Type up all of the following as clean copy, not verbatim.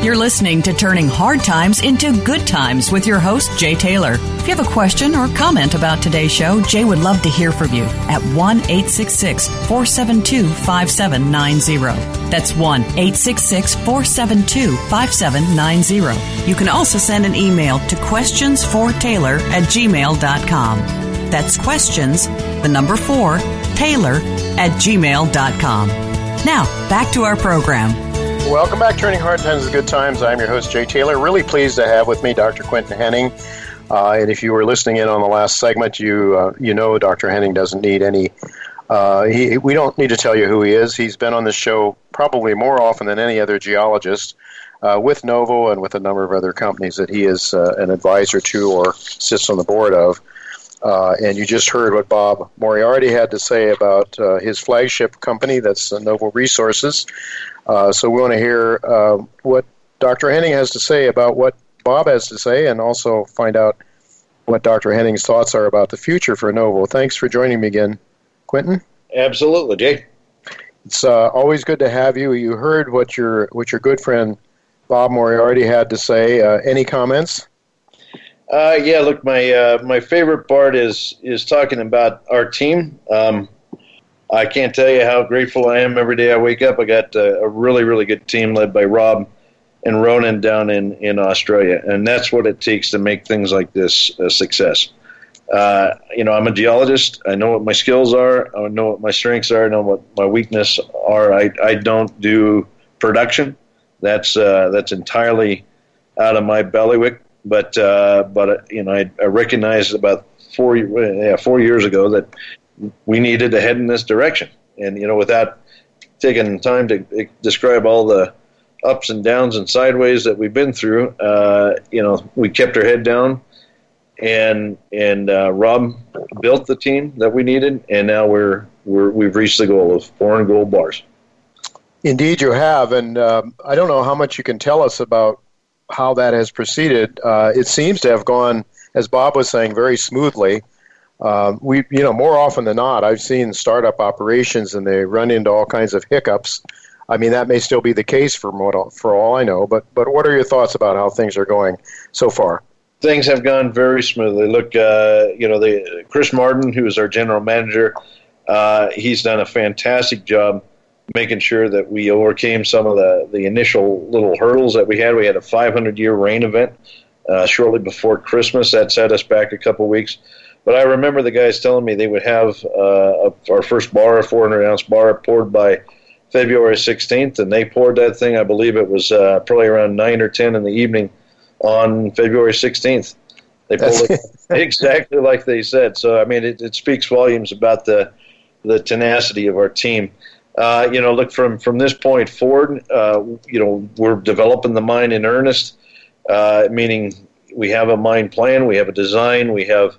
You're listening to Turning Hard Times into Good Times with your host, Jay Taylor. If you have a question or comment about today's show, Jay would love to hear from you at 1-866-472-5790. That's 1-866-472-5790. You can also send an email to questionsfortaylor@gmail.com. That's questions, the number 4, Taylor@gmail.com. Now, back to our program. Welcome back, Turning Hard Times to Good Times. I'm your host, Jay Taylor. Really pleased to have with me Dr. Quentin Henning. And if you were listening in on the last segment, you know Dr. Henning doesn't need any. We don't need to tell you who he is. He's been on this show probably more often than any other geologist with Novo and with a number of other companies that he is an advisor to or sits on the board of. And you just heard what Bob Moriarty had to say about his flagship company, that's Novo Resources. So we want to hear what Dr. Henning has to say about what Bob has to say, and also find out what Dr. Henning's thoughts are about the future for Novo. Thanks for joining me again, Quentin. Absolutely, Jay. It's always good to have you. You heard what your good friend Bob Moriarty had to say. Any comments? Yeah, look, my favorite part is talking about our team. I can't tell you how grateful I am every day I wake up. I got a really, really good team led by Rob and Ronan down in Australia, and that's what it takes to make things like this a success. I'm a geologist. I know what my skills are. I know what my strengths are. I know what my weaknesses are. I don't do production. That's entirely out of my bailiwick. But I recognized about 4 years ago that we needed to head in this direction. And, without taking time to describe all the ups and downs and sideways that we've been through, we kept our head down, and Rob built the team that we needed, and now we've reached the goal of 4 gold bars. Indeed, you have, and I don't know how much you can tell us about how that has proceeded. It seems to have gone, as Bob was saying, very smoothly. More often than not, I've seen startup operations and they run into all kinds of hiccups. I mean, that may still be the case for all I know, but what are your thoughts about how things are going so far? Things have gone very smoothly. Look, Chris Martin, who is our general manager, he's done a fantastic job making sure that we overcame some of the initial little hurdles that we had. We had a 500-year rain event shortly before Christmas. That set us back a couple weeks. But I remember the guys telling me they would have our first bar, a 400-ounce bar, poured by February 16th, and they poured that thing, I believe it was probably around 9 or 10 in the evening on February 16th. They pulled it exactly like they said. So, I mean, it speaks volumes about the tenacity of our team. Look, from this point forward, we're developing the mine in earnest, meaning we have a mine plan, we have a design, we have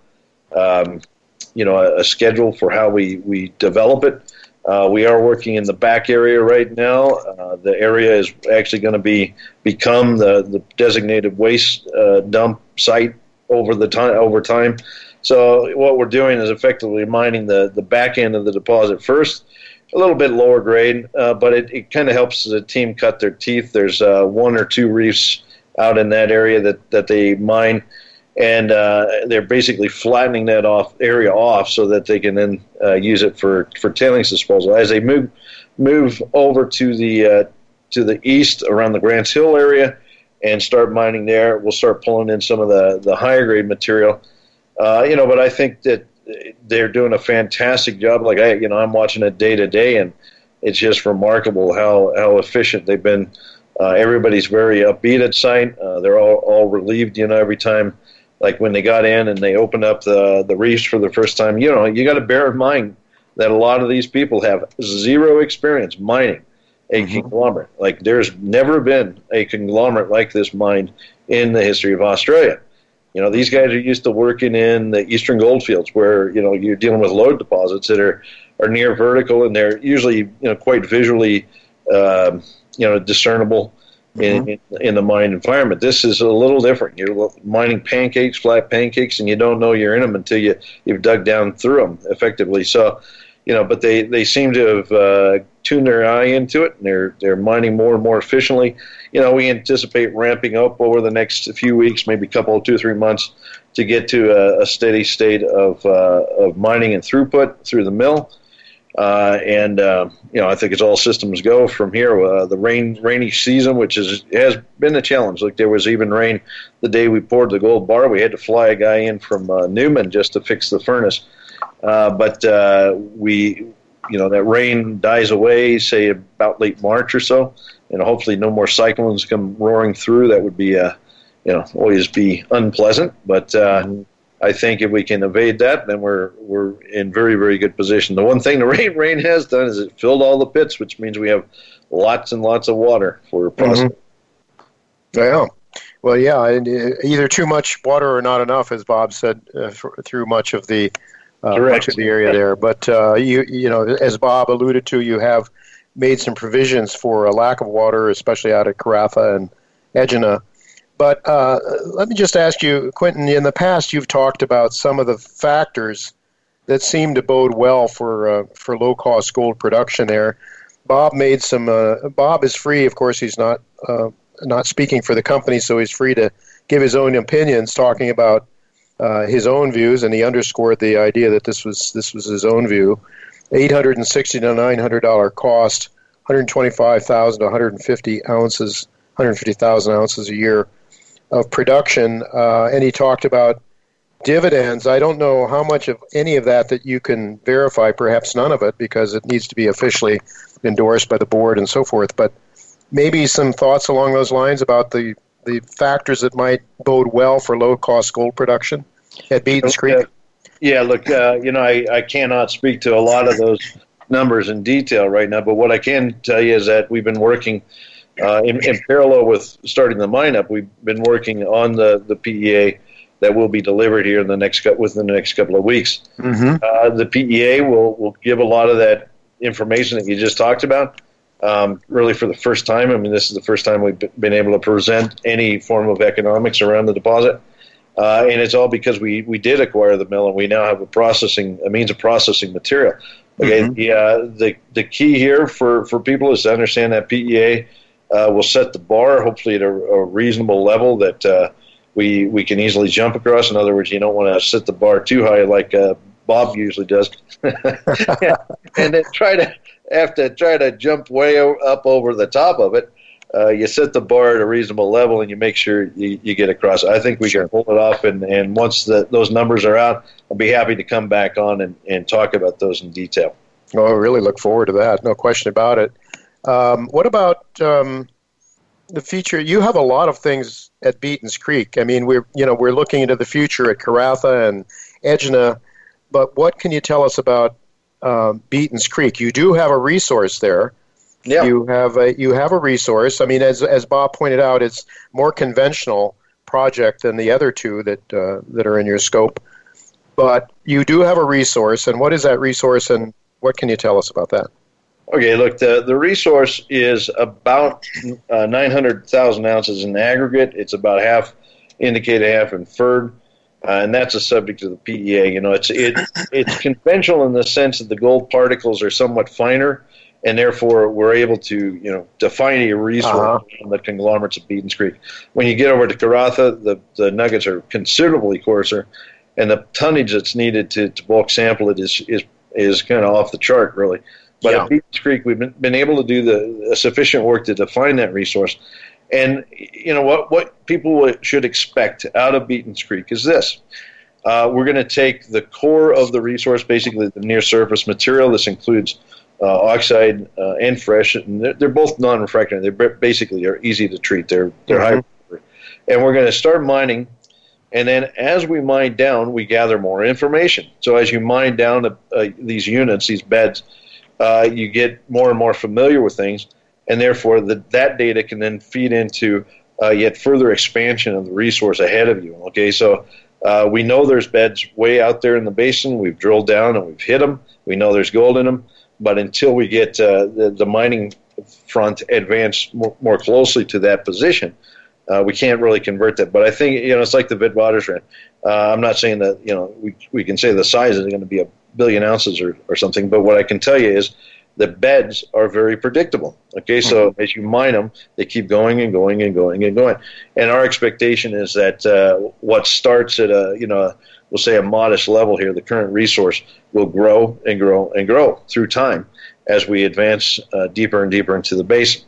a schedule for how we develop it. We are working in the back area right now. The area is actually going to become the designated waste dump site over time. So what we're doing is effectively mining the back end of the deposit first, a little bit lower grade, but it kind of helps the team cut their teeth. There's 1 or 2 reefs out in that area that they mine, and they're basically flattening that area off so that they can then use it for tailings disposal. As they move over to the east around the Grants Hill area and start mining there, we'll start pulling in some of the higher grade material. But I think that they're doing a fantastic job. Like I'm watching it day to day, and it's just remarkable how efficient they've been. Everybody's very upbeat at site. They're all relieved, every time. Like when they got in and they opened up the reefs for the first time, you got to bear in mind that a lot of these people have zero experience mining a conglomerate. Like there's never been a conglomerate like this mined in the history of Australia. These guys are used to working in the eastern goldfields where, you're dealing with lode deposits that are near vertical, and they're usually, quite visually, discernible in the mine environment. This is a little different. You're mining flat pancakes, and you don't know you're in them until you've dug down through them effectively. So, but they seem to have tuned their eye into it, and they're mining more and more efficiently. We anticipate ramping up over the next few weeks, maybe a couple, 2 or 3 months, to get to a steady state of mining and throughput through the mill. I think it's all systems go from here. The rainy season, which has been a challenge. Like, there was even rain the day we poured the gold bar. We had to fly a guy in from Newman just to fix the furnace. But that rain dies away, say about late March or so, and hopefully no more cyclones come roaring through. That would be, always be unpleasant. But I think if we can evade that, then we're in very, very good position. The one thing the rain has done is it filled all the pits, which means we have lots and lots of water for processing. Yeah. Well, yeah, either too much water or not enough, as Bob said, through much of the area there. But as Bob alluded to, you have made some provisions for a lack of water, especially out at Karratha and Egina. But let me just ask you, Quentin, in the past you've talked about some of the factors that seem to bode well for low-cost gold production there. Bob made some. Bob is free, of course. He's not speaking for the company, so he's free to give his own opinions, talking about his own views, and he underscored the idea that this was his own view. $860 to $900 cost, 125,000 to 150,000 ounces a year of production, and he talked about dividends. I don't know how much of any of that you can verify, perhaps none of it, because it needs to be officially endorsed by the board and so forth, but maybe some thoughts along those lines about the factors that might bode well for low-cost gold production at Beaton's Creek? Yeah, look, I cannot speak to a lot of those numbers in detail right now, but what I can tell you is that we've been working in parallel with starting the mine up. We've been working on the PEA that will be delivered here within the next couple of weeks. Mm-hmm. The PEA will give a lot of that information that you just talked about. Really for the first time. I mean, this is the first time we've been able to present any form of economics around the deposit. And it's all because we did acquire the mill, and we now have a means of processing material. Okay, mm-hmm. The key here for people is to understand that PEA will set the bar, hopefully at a reasonable level that we can easily jump across. In other words, you don't want to set the bar too high like Bob usually does, and then try to jump way up over the top of it. You set the bar at a reasonable level, and you make sure you get across. I think we can pull it off, and once those numbers are out, I'll be happy to come back on and talk about those in detail. Oh, I really look forward to that. No question about it. What about the future? You have a lot of things at Beaton's Creek. I mean, we're looking into the future at Karratha and Egina, but what can you tell us about Beaton's Creek? You do have a resource there. Yeah. You have a resource. I mean, as Bob pointed out, it's more conventional project than the other two that are in your scope. But you do have a resource, and what is that resource, and what can you tell us about that? Okay, look, the resource is about 900,000 ounces in aggregate. It's about half indicated, half inferred, and that's a subject of the PEA. It's conventional in the sense that the gold particles are somewhat finer, and therefore we're able to define a resource on the conglomerates of Beaton's Creek. When you get over to Karratha, the nuggets are considerably coarser, and the tonnage that's needed to bulk sample it is kind of off the chart, really. But at Beaton's Creek, we've been able to do the sufficient work to define that resource. And what people should expect out of Beaton's Creek is this. We're going to take the core of the resource, basically the near-surface material. This includes oxide and fresh. And they're both non-refractory. They basically are easy to treat. They're high. And we're going to start mining. And then as we mine down, we gather more information. So as you mine down these units, these beds, you get more and more familiar with things, and therefore that data can then feed into yet further expansion of the resource ahead of you. Okay, so we know there's beds way out there in the basin. We've drilled down and we've hit them. We know there's gold in them, but until we get the mining front advanced more closely to that position, we can't really convert that. But I think it's like the Witwatersrand. I'm not saying that we can say the size is going to be 1 billion ounces or something, but what I can tell you is the beds are very predictable. Okay, so as you mine them, they keep going and going and going and going. And our expectation is that what starts at we'll say a modest level here, the current resource will grow and grow and grow through time as we advance deeper and deeper into the basin.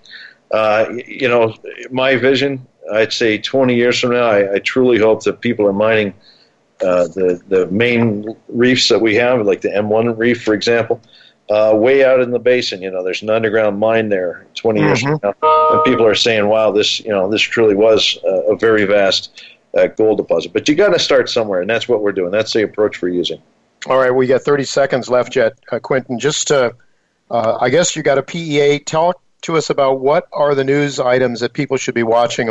My vision, I'd say 20 years from now, I truly hope that people are mining the main reefs that we have, like the M1 reef, for example, way out in the basin. There's an underground mine there 20 years from now, and people are saying, wow, this truly was a very vast gold deposit. But you got to start somewhere, and that's what we're doing. That's the approach we're using. All right, we got 30 seconds left yet, Quentin. Just I guess you got a PEA. Talk to us about what are the news items that people should be watching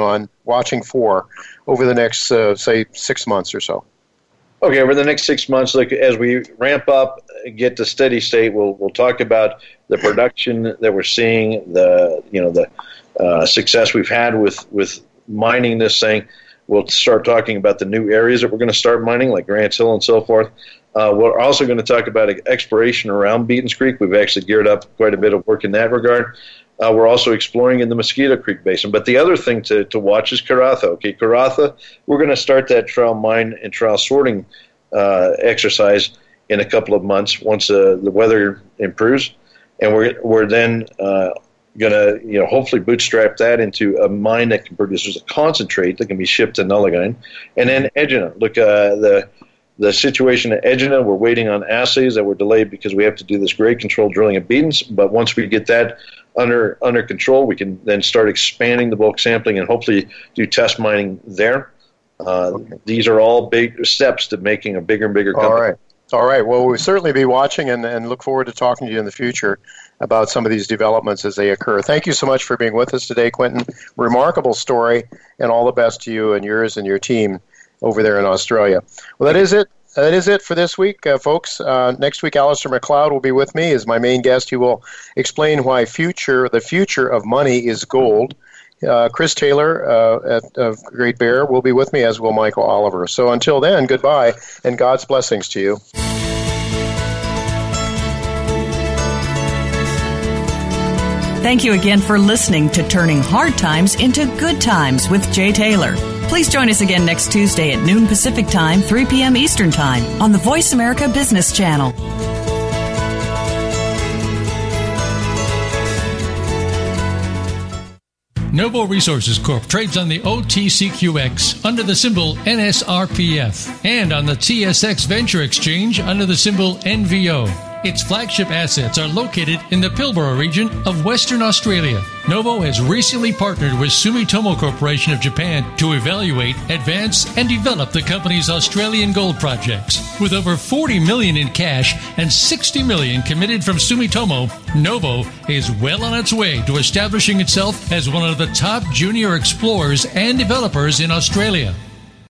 for over the next, say, 6 months or so. Okay, over the next 6 months, as we ramp up, get to steady state, we'll talk about the production that we're seeing, the success we've had with mining this thing. We'll start talking about the new areas that we're going to start mining, like Grants Hill and so forth. We're also going to talk about exploration around Beatons Creek. We've actually geared up quite a bit of work in that regard. We're also exploring in the Mosquito Creek Basin. But the other thing to watch is Karratha. Okay, Karratha, we're going to start that trial mine and trial sorting exercise in a couple of months once the weather improves. And we're then going to hopefully bootstrap that into a mine that can produce a concentrate that can be shipped to Nullagine. And then Egina. Look, the situation at Egina, we're waiting on assays that were delayed because we have to do this grade control drilling at Beatons. But once we get that under control, we can then start expanding the bulk sampling and hopefully do test mining there. These are all big steps to making a bigger and bigger company. All right. Well, we'll certainly be watching and look forward to talking to you in the future about some of these developments as they occur. Thank you so much for being with us today, Quentin. Remarkable story, and all the best to you and yours and your team over there in Australia. Well, that is it. That is it for this week, folks. Next week, Alistair McLeod will be with me as my main guest. He will explain why the future of money is gold. Chris Taylor of Great Bear will be with me, as will Michael Oliver. So until then, goodbye, and God's blessings to you. Thank you again for listening to Turning Hard Times into Good Times with Jay Taylor. Please join us again next Tuesday at noon Pacific Time, 3 p.m. Eastern Time on the Voice America Business Channel. Novo Resources Corp. trades on the OTCQX under the symbol NSRPF and on the TSX Venture Exchange under the symbol NVO. Its flagship assets are located in the Pilbara region of Western Australia. Novo has recently partnered with Sumitomo Corporation of Japan to evaluate, advance, and develop the company's Australian gold projects. With over $40 million in cash and $60 million committed from Sumitomo, Novo is well on its way to establishing itself as one of the top junior explorers and developers in Australia.